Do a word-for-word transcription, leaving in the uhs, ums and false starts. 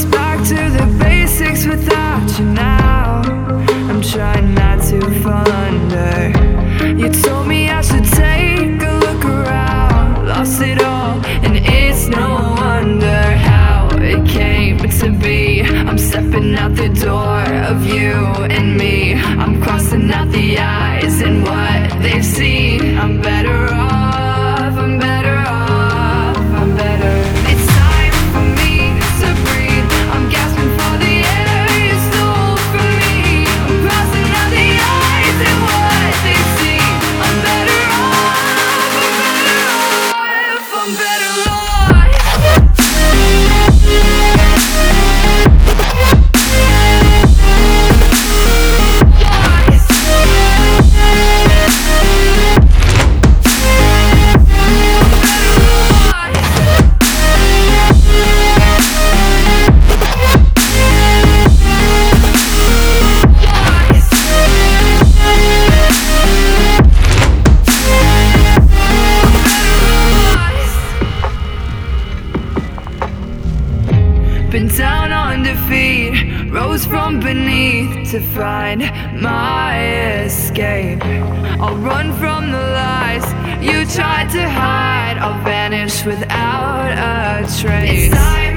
us back to the basics without you now. I'm trying not to wonder. You told me I should take a look around. Lost it all, and it's no wonder how it came to be. I'm stepping out the door of you and me. I'm crossing out the eyes and what they've seen. I'm better off, I'm better off, I'm better. It's time for me to breathe. I'm gasping for the air you stole from me. I'm crossing out the eyes and what they've seen. I'm better off, I'm better off, I'm better off. Been down on defeat, rose from beneath to find my escape. I'll run from the lies you tried to hide. I'll vanish without a trace. It's time